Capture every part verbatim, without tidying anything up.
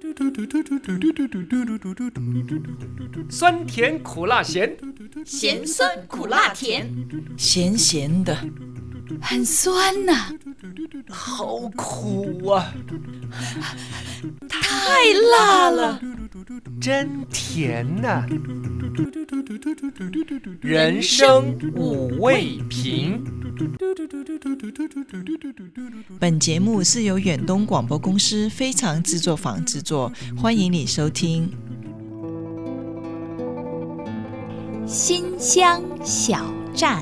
酸甜苦辣咸， 咸酸苦辣甜， 咸咸的，很酸呐、啊， 好苦啊， 太辣了， 真甜呐、啊。人生五味瓶。 本节目是由远东广播公司非常制作坊制作，欢迎你收听。 馨香小站，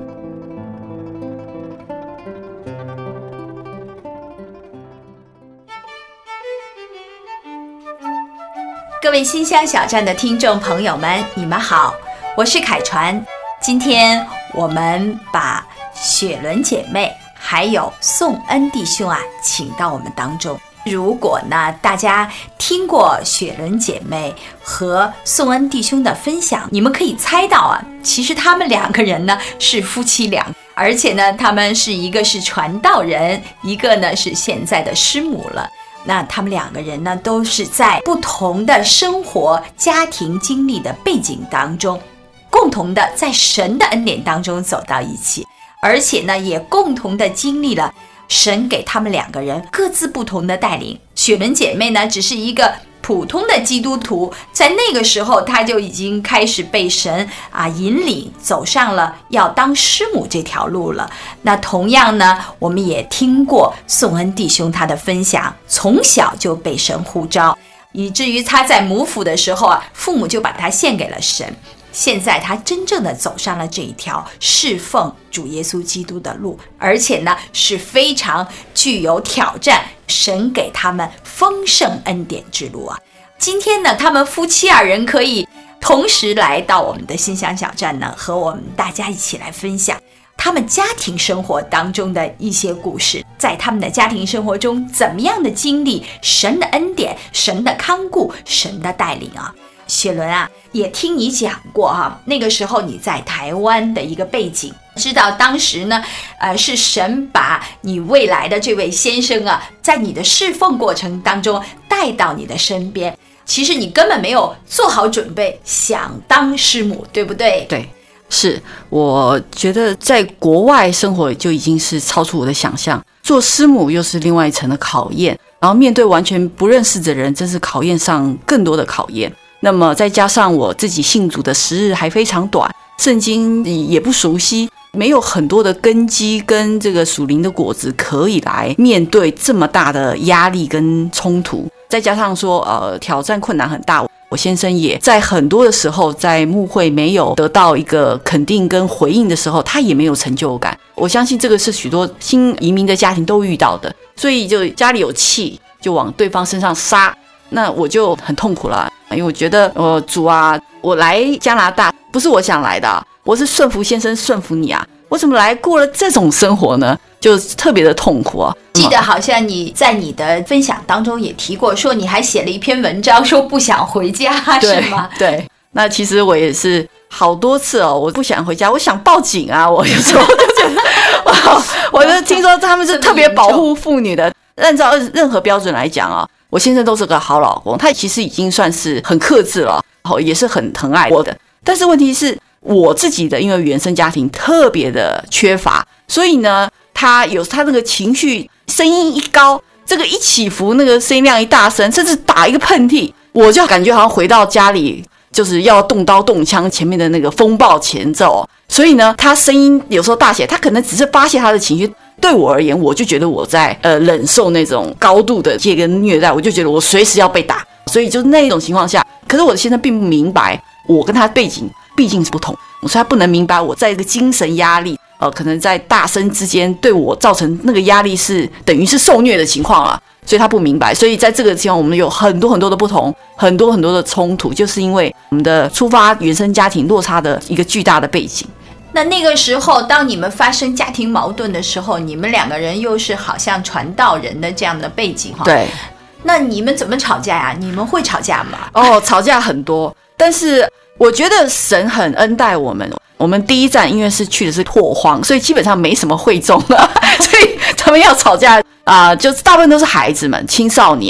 各位馨香小站的听众朋友们，你们好，我是凯传。今天我们把雪伦姐妹还有宋恩弟兄啊请到我们当中。如果呢大家听过雪伦姐妹和宋恩弟兄的分享，你们可以猜到啊，其实他们两个人呢是夫妻俩，而且呢他们是一个是传道人，一个呢是现在的师母了。那他们两个人呢都是在不同的生活家庭经历的背景当中，共同的在神的恩典当中走到一起，而且呢也共同的经历了神给他们两个人各自不同的带领。雪伦姐妹呢只是一个普通的基督徒，在那个时候她就已经开始被神啊引领走上了要当师母这条路了。那同样呢我们也听过宋恩弟兄他的分享，从小就被神呼召，以至于他在母腹的时候啊，父母就把他献给了神。现在他真正的走上了这一条侍奉主耶稣基督的路，而且呢是非常具有挑战，神给他们丰盛恩典之路啊。今天呢他们夫妻二人可以同时来到我们的馨香小站呢，和我们大家一起来分享他们家庭生活当中的一些故事，在他们的家庭生活中怎么样的经历神的恩典，神的看顾，神的带领啊。雪伦啊，也听你讲过啊，那个时候你在台湾的一个背景，知道当时呢，呃，是神把你未来的这位先生啊，在你的侍奉过程当中带到你的身边。其实你根本没有做好准备，想当师母，对不对？ 对，是，我觉得在国外生活就已经是超出我的想象，做师母又是另外一层的考验，然后面对完全不认识的人，真是考验上更多的考验。那么再加上我自己信主的时日还非常短，圣经也不熟悉，没有很多的根基跟这个属灵的果子可以来面对这么大的压力跟冲突。再加上说呃挑战困难很大，我先生也在很多的时候在牧会没有得到一个肯定跟回应的时候，他也没有成就感。我相信这个是许多新移民的家庭都遇到的，所以就家里有气就往对方身上撒，那我就很痛苦了。因为我觉得呃主啊，我来加拿大不是我想来的、啊、我是顺服先生顺服你啊，我怎么来过了这种生活呢？就特别的痛苦啊。 记得好像你在你的分享当中也提过，说你还写了一篇文章说不想回家，是吗？ 对，那其实我也是好多次哦，我不想回家，我想报警啊，我有时候就觉得我就听说他们是特别保护妇女的，按照任何标准来讲啊，我先生都是个好老公，他其实已经算是很克制了，也是很疼爱我的。但是问题是我自己的因为原生家庭特别的缺乏，所以呢他有他那个情绪声音一高，这个一起伏，那个声音量一大声，甚至打一个喷嚏，我就感觉好像回到家里就是要动刀动枪前面的那个风暴前奏。所以呢他声音有时候大起来，他可能只是发泄他的情绪，对我而言我就觉得我在呃忍受那种高度的这个虐待，我就觉得我随时要被打。所以就那种情况下，可是我的先生并不明白我跟他背景毕竟是不同，所以他不能明白我在一个精神压力呃，可能在大声之间对我造成那个压力是等于是受虐的情况了，所以他不明白。所以在这个情况我们有很多很多的不同，很多很多的冲突，就是因为我们的出发原生家庭落差的一个巨大的背景。 那那个时候当你们发生家庭矛盾的时候，你们两个人又是好像传道人的这样的背景， 对， 那你们怎么吵架呀、啊？你们会吵架吗？ 哦，吵架很多，但是我觉得神很恩待我们。我们第一站因为是去的是拓荒，所以基本上没什么会众了，所以他们要吵架啊、呃，就大部分都是孩子们、青少年。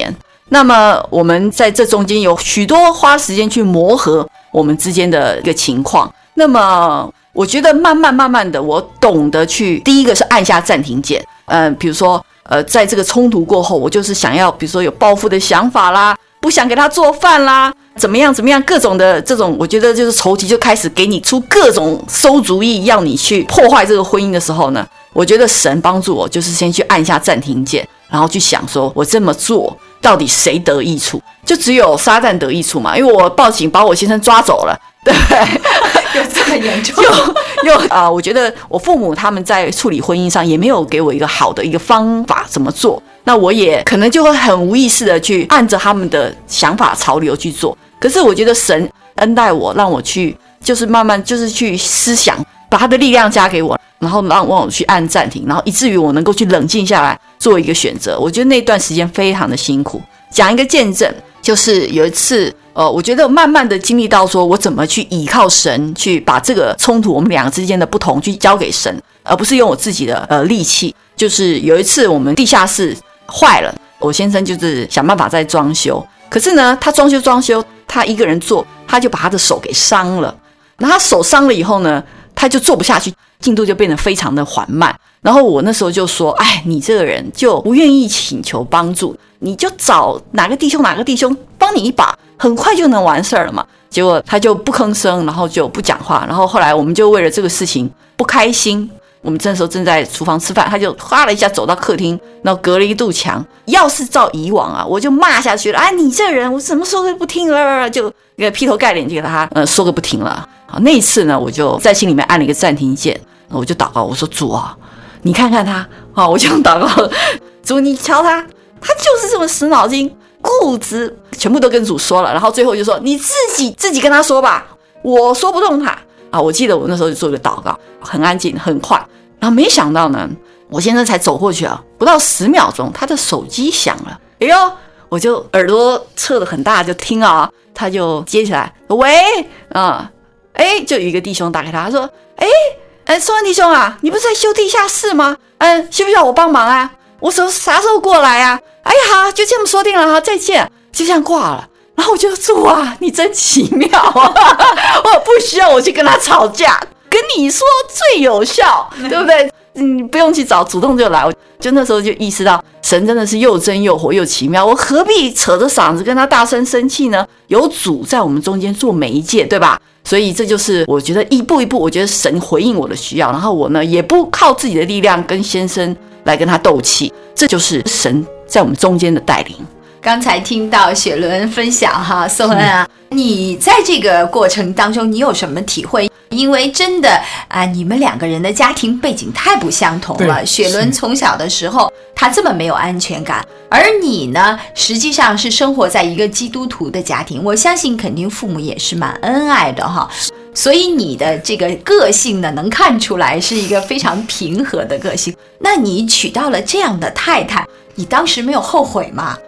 那么我们在这中间有许多花时间去磨合我们之间的一个情况。那么我觉得慢慢慢慢的，我懂得去，第一个是按下暂停键。呃，比如说呃，在这个冲突过后，我就是想要，比如说有报复的想法啦，不想给他做饭啦，怎么样怎么样，各种的这种，我觉得就是仇敌就开始给你出各种馊主意，要你去破坏这个婚姻的时候呢，我觉得神帮助我，就是先去按下暂停键，然后去想说，我这么做到底谁得益处？就只有撒旦得益处嘛，因为我报警把我先生抓走了，对不对？ 有这么严重？ 又又啊、呃，我觉得我父母他们在处理婚姻上也没有给我一个好的一个方法怎么做，那我也可能就会很无意识的去按着他们的想法潮流去做。可是我觉得神恩待我，让我去就是慢慢就是去思想，把他的力量加给我，然后让我去按暂停，然后以至于我能够去冷静下来做一个选择。我觉得那段时间非常的辛苦。讲一个见证，就是有一次呃，我觉得慢慢的经历到说我怎么去依靠神，去把这个冲突我们两个之间的不同去交给神，而不是用我自己的呃力气。就是有一次我们地下室坏了，我先生就是想办法在装修，可是呢他装修装修他一个人做，他就把他的手给伤了。然后他手伤了以后呢，他就做不下去，进度就变得非常的缓慢。然后我那时候就说，哎，你这个人就不愿意请求帮助，你就找哪个弟兄哪个弟兄帮你一把，很快就能完事儿了嘛。结果他就不吭声，然后就不讲话。然后后来我们就为了这个事情不开心，我们这时候正在厨房吃饭，他就哗了一下走到客厅，然后隔了一堵墙。要是照以往啊，我就骂下去了，哎，你这人我怎么说都不听了，就劈头盖脸就给他呃说个不停了。好，那一次呢，我就在心里面按了一个暂停键，我就祷告，我说主啊，你看看他，好，我就祷告，主你瞧他，他就是这么死脑筋固执，全部都跟主说了，然后最后就说你自己自己跟他说吧，我说不动他啊。我记得我那时候就做了个祷告，很安静很快，然后没想到呢，我先生才走过去啊，不到十秒钟，他的手机响了，哎呦，我就耳朵侧得很大就听啊，他就接起来，喂，啊。哎，就有一个弟兄打给他，他说：“哎，哎，宋安弟兄啊，你不是在修地下室吗？嗯，需不需要我帮忙啊？我什啥时候过来啊？哎呀，好，就这么说定了，好，再见。”就这样挂了。然后我就说：“哇，你真奇妙啊！我不需要我去跟他吵架，跟你说最有效，对不对？你不用去找，主动就来。”我就那时候就意识到，神真的是又真又活又奇妙。我何必扯着嗓子跟他大声生气呢？有主在我们中间做媒介，对吧？所以这就是我觉得一步一步，我觉得神回应我的需要，然后我呢也不靠自己的力量跟先生来跟他斗气，这就是神在我们中间的带领。 刚才听到雪伦分享哈，宋恩啊，你在这个过程当中你有什么体会？因为真的啊，你们两个人的家庭背景太不相同了。雪伦从小的时候他这么没有安全感，而你呢实际上是生活在一个基督徒的家庭，我相信肯定父母也是蛮恩爱的哈，所以你的这个个性呢能看出来是一个非常平和的个性。那你娶到了这样的太太，你当时没有后悔吗？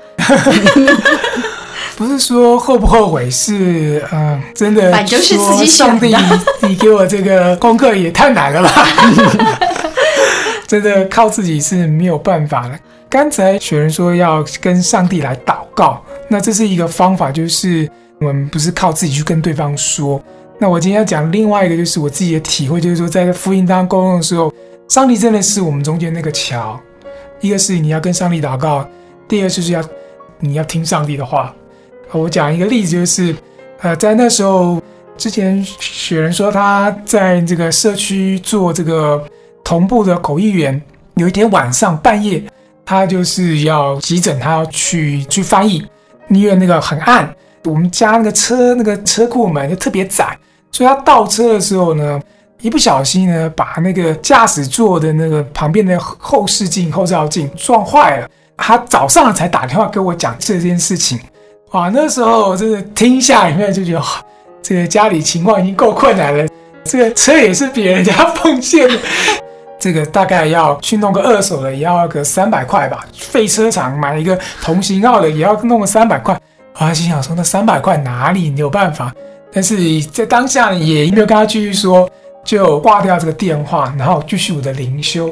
不是说后不后悔，是呃，真的反正是自己选的。 上帝，你给我这个功课也太难了吧！真的靠自己是没有办法的。刚才雪人说要跟上帝来祷告，那这是一个方法，就是我们不是靠自己去跟对方说。那我今天要讲另外一个，就是我自己的体会，就是说在福音当中沟通的时候，上帝真的是我们中间那个桥。一个是你要跟上帝祷告，第二就是要你要听上帝的话。我讲一个例子，就是呃，在那时候之前，雪人说他在这个社区做这个同步的口译员。有一天晚上半夜，他就是要急诊，他要去去翻译，因为那个很暗，我们家那个车那个车库门就特别窄，所以他倒车的时候呢，一不小心呢，把那个驾驶座的那个旁边的后视镜、后照镜撞坏了。他早上才打电话跟我讲这件事情。哇，那时候真的听下里面就觉得，这个家里情况已经够困难了，这个车也是别人家奉献的，这个大概要去弄个二手的，也要个三百块吧。废车场买一个同型号的，也要弄个三百块。我心想说，那三百块哪里有办法？但是在当下也没有跟他继续说，就挂掉这个电话，然后继续我的灵修。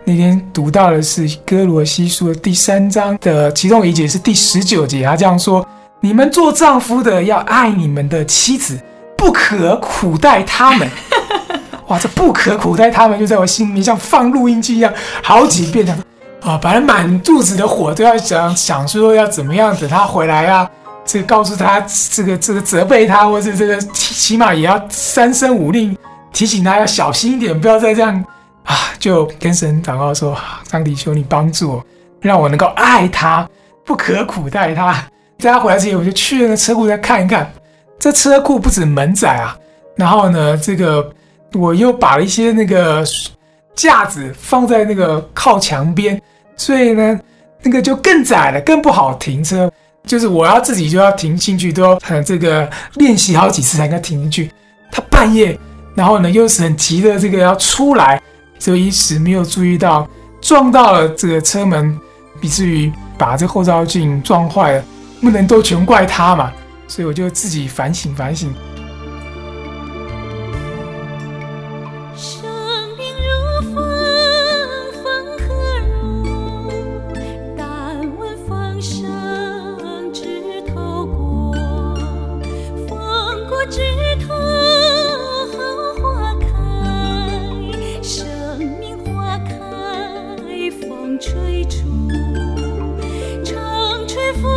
那天读到的是哥罗西书的第三章的其中一节是第十九节，他这样说：你们做丈夫的要爱你们的妻子，不可苦待他们。哇，这不可苦待他们就在我心里面像放录音机一样，好几遍讲啊，本来满肚子的火都要想想说要怎么样等他回来啊，这个告诉他这个这个责备他，或是这个起起码也要三声五令提醒他要小心一点，不要再这样啊！就跟神祷告说：上帝求你帮助我，让我能够爱他，不可苦待他。在他回来之前，我就去那个车库再看一看。这车库不止门窄啊，然后呢，这个我又把了一些那个架子放在那个靠墙边，所以呢，那个就更窄了，更不好停车。就是我要自己就要停进去，都要很这个练习好几次才能停进去。他半夜，然后呢又是很急的这个要出来，所以一时没有注意到撞到了这个车门，以至于把这后照镜撞坏了。不能都全怪他嘛，所以我就自己反省反省。 生命如风，风和柔，但闻风声枝头过，风过枝头后花开，生命花开风吹出，常吹拂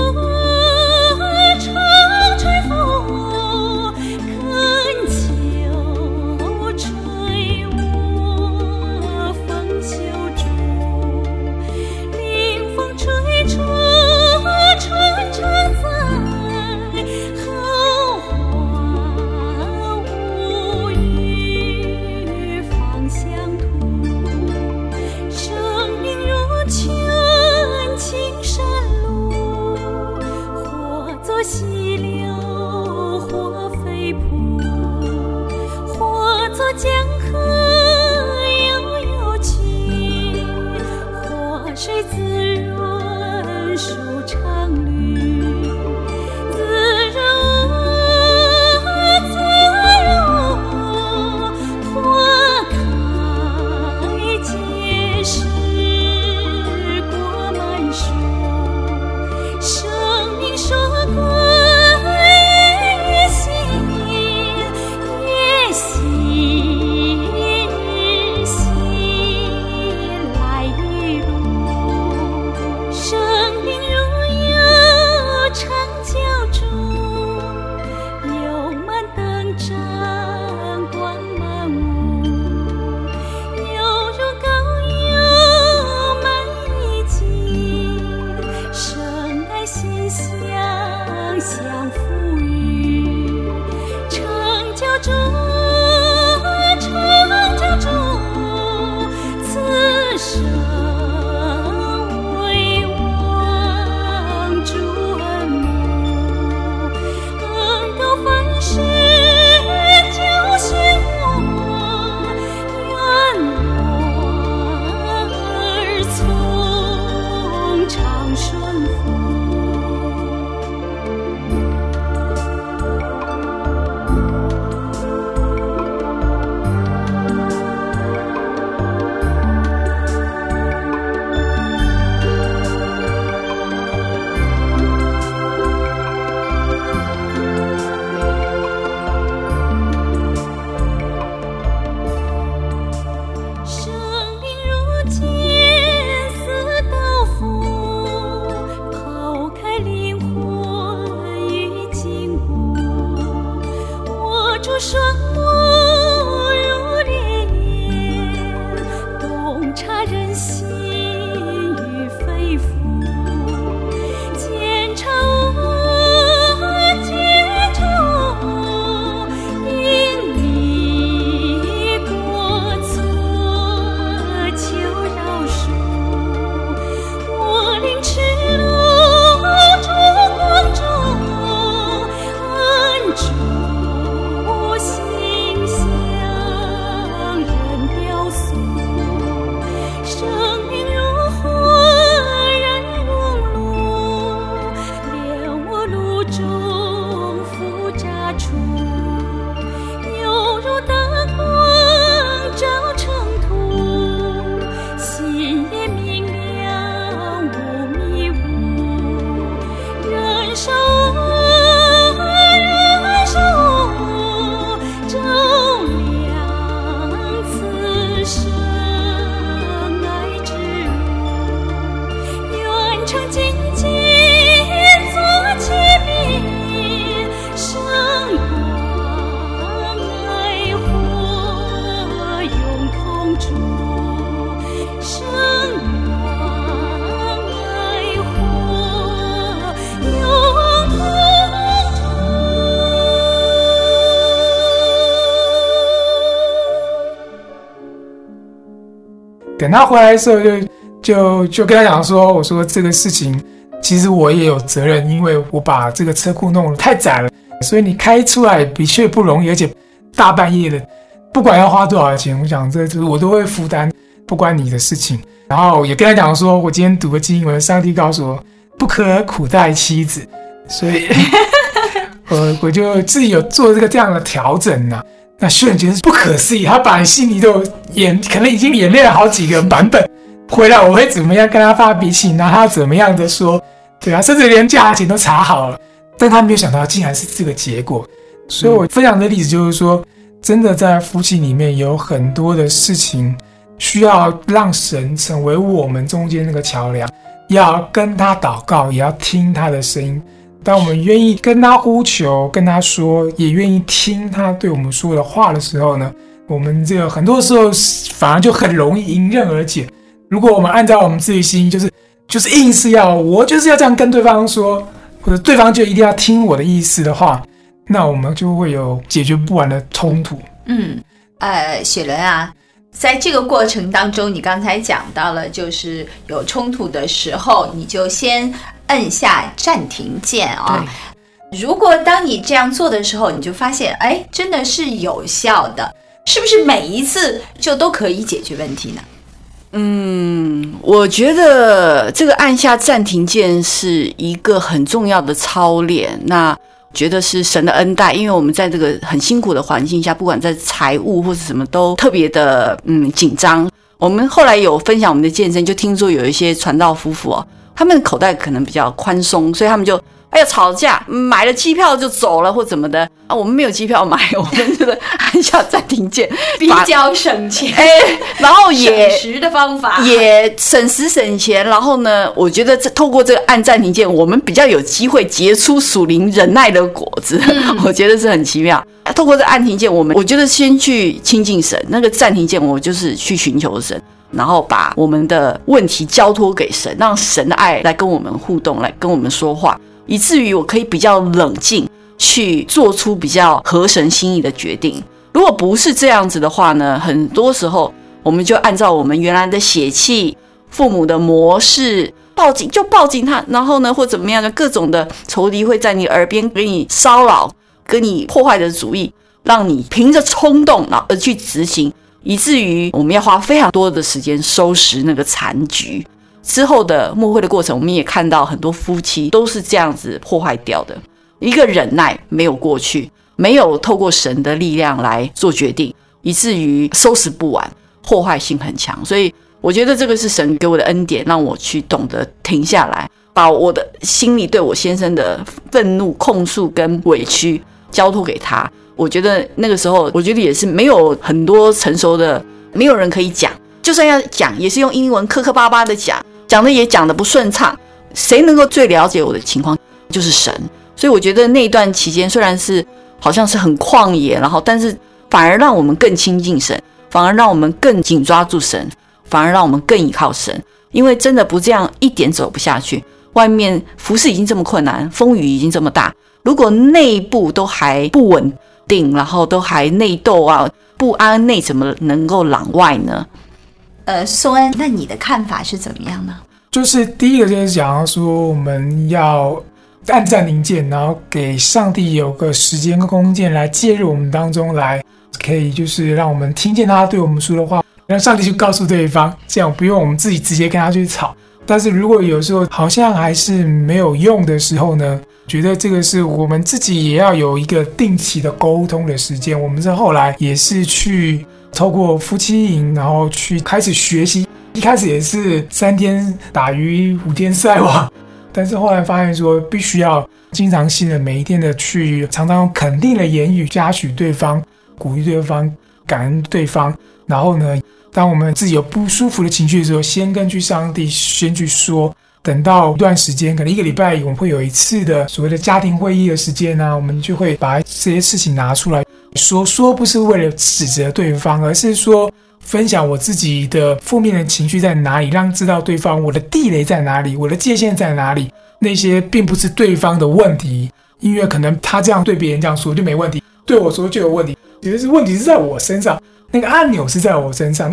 等他回来的时候就，就就就跟他讲说，我说这个事情其实我也有责任，因为我把这个车库弄得太窄了，所以你开出来的确不容易，而且大半夜的，不管要花多少钱，我想这我都会负担，不关你的事情。然后也跟他讲说，我今天读个经文，上帝告诉我不可苦待妻子，所以我我就自己有做这个这样的调整啊。那秀莲觉得不可思议，他把你心里都演，可能已经演练了好几个版本。回来我会怎么样跟他发脾气，然后他怎么样的说，对啊，甚至连价钱都查好了，但他没有想到竟然是这个结果。所以我分享的例子就是说，真的在夫妻里面有很多的事情需要让神成为我们中间那个桥梁，要跟他祷告，也要听他的声音。当我们愿意跟他呼求，跟他说，也愿意听他对我们说的话的时候呢，我们这个很多时候反而就很容易迎刃而解。如果我们按照我们自己心，就是就是硬是要我就是要这样跟对方说，或者对方就一定要听我的意思的话，那我们就会有解决不完的冲突。 嗯，呃，雪伦啊，在这个过程当中，你刚才讲到了，就是有冲突的时候，你就先按下暂停键啊。如果当你这样做的时候，你就发现，哎，真的是有效的，是不是每一次就都可以解决问题呢？ 嗯，我觉得这个按下暂停键是一个很重要的操练。那觉得是神的恩待，因为我们在这个很辛苦的环境下，不管在财务或是什么都特别的嗯紧张。我们后来有分享我们的见证，就听说有一些传道夫妇哦，他们口袋可能比较宽松，所以他们就哎呀吵架，买了机票就走了或怎么的啊，我们没有机票买，我们就是按下暂停键， 比较省钱， 哎，然后也省时的方法， 也省时省钱。然后呢，我觉得这透过这个按暂停键，我们比较有机会结出属灵忍耐的果子，嗯、我觉得是很奇妙。透过这个按停键，我们我觉得先去亲近神，那个暂停键我就是去寻求神。然后把我们的问题交托给神，让神的爱来跟我们互动，来跟我们说话，以至于我可以比较冷静去做出比较合神心意的决定。如果不是这样子的话呢，很多时候我们就按照我们原来的血气、父母的模式，报警就报警他，然后呢或怎么样的各种的仇敌会在你耳边给你骚扰，跟你破坏的主意，让你凭着冲动而去执行，以至于我们要花非常多的时间收拾那个残局。之后的默会的过程，我们也看到很多夫妻都是这样子破坏掉的。一个忍耐没有过去，没有透过神的力量来做决定，以至于收拾不完，破坏性很强。所以我觉得这个是神给我的恩典，让我去懂得停下来，把我的心里对我先生的愤怒、控诉跟委屈交托给他。我觉得那个时候，我觉得也是没有很多成熟的，没有人可以讲，就算要讲，也是用英文磕磕巴巴的讲，讲的也讲的不顺畅。谁能够最了解我的情况，就是神。所以我觉得那一段期间，虽然是好像是很旷野，然后但是反而让我们更亲近神，反而让我们更紧抓住神，反而让我们更依靠神。因为真的不这样，一点走不下去。外面服事已经这么困难，风雨已经这么大，如果内部都还不稳定，然后都还内斗啊，不安内怎么能够攘外呢？ 呃，宋恩，那你的看法是怎么样呢？ 就是第一个就是讲说，我们要按暂停键，然后给上帝有个时间跟空间来介入我们当中来，可以就是让我们听见他对我们说的话，让上帝去告诉对方，这样不用我们自己直接跟他去吵。但是如果有时候好像还是没有用的时候呢，觉得这个是我们自己也要有一个定期的沟通的时间。我们是后来也是去透过夫妻营，然后去开始学习，一开始也是三天打鱼五天晒网，但是后来发现说必须要经常性的每一天的去常常用肯定的言语嘉许对方，鼓励对方，感恩对方。然后呢，当我们自己有不舒服的情绪的时候，先根据上帝先去说，等到一段时间，可能一个礼拜我们会有一次的所谓的家庭会议的时间啊，我们就会把这些事情拿出来说。说不是为了指责对方，而是说分享我自己的负面的情绪在哪里，让知道对方我的地雷在哪里，我的界限在哪里。那些并不是对方的问题，因为可能他这样对别人这样说就没问题，对我说就有问题。其实是问题是在我身上，那个按钮是在我身上。那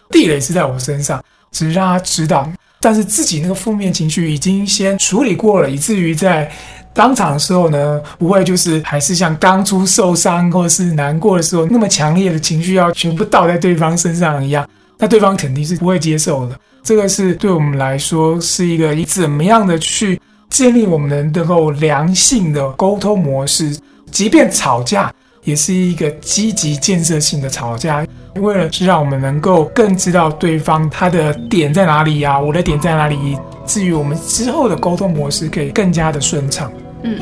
地雷是在我身上，只是让他知道，但是自己那个负面情绪已经先处理过了，以至于在当场的时候呢，不会就是还是像刚出受伤或是难过的时候那么强烈的情绪要全部倒在对方身上一样，那对方肯定是不会接受的。这个是对我们来说是一个怎么样的去建立我们能够良性的沟通模式，即便吵架也是一个积极建设性的吵架，为了是让我们能够更知道对方他的点在哪里啊，我的点在哪里，至于我们之后的沟通模式可以更加的顺畅。 嗯，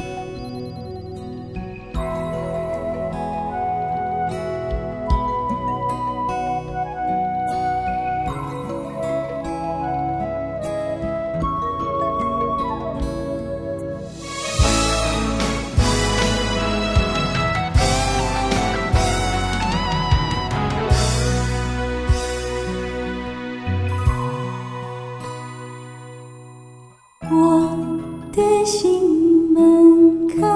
我的心门开，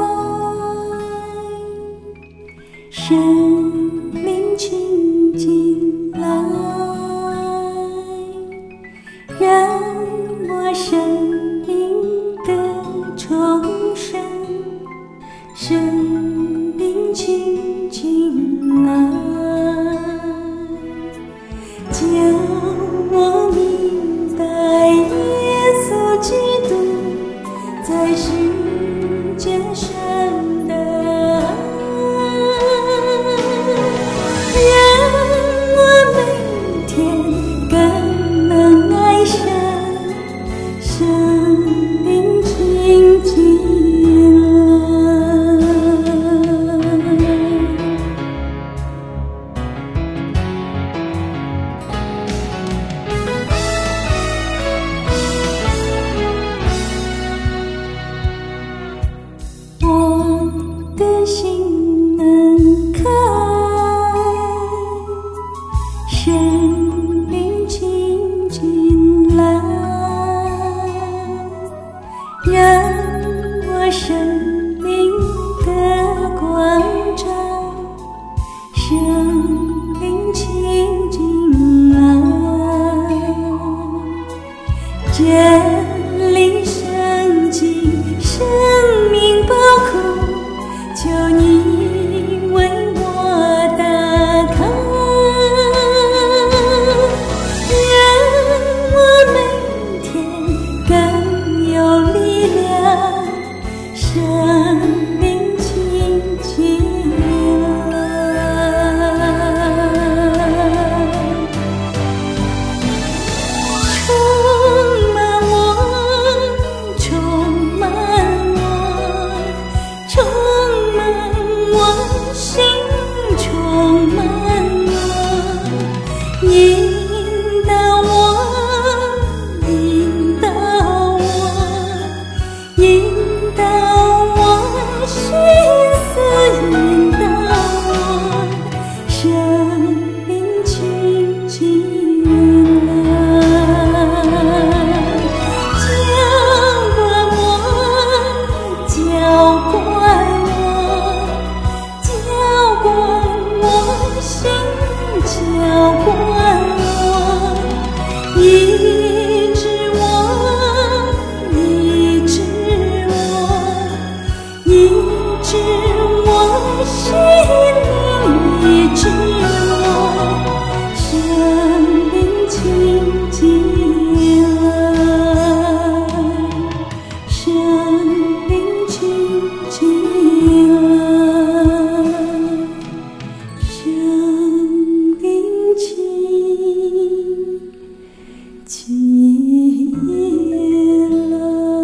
生命倾进来，让我生命的重生，生命倾进来，叫我明白耶稣基督在世界上的爱，让我每天更能爱上生命倾进来。我的心门开，生命倾进来，让我生命的光照，生命倾进来，真理圣经，生命宝库，求你为我打开，让我每天更有力量，生命倾进来，充满我，充满我，充满我心，充满我，引导我，引导我，引导我心思，引导我生命倾进来，浇灌我，浇灌我，浇灌我心，浇灌我，医治我，医治我，医治我心灵，医治我生命倾进来，生命倾进来，生命倾进来。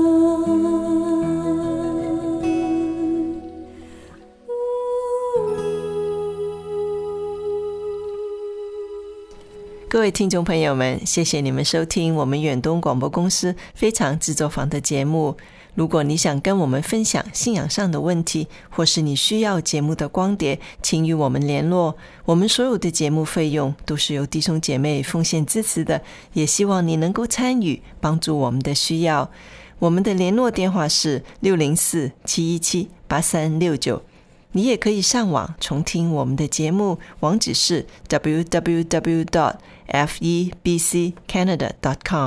各位听众朋友们，谢谢你们收听我们远东广播公司非常制作坊的节目。如果你想跟我们分享信仰上的问题，或是你需要节目的光碟，请与我们联络。我们所有的节目费用都是由弟兄姐妹奉献支持的，也希望你能够参与，帮助我们的需要。我们的联络电话是六零四七一七八三六九你也可以上网重听我们的节目，网址是 double-u double-u double-u dot f e b c canada dot com。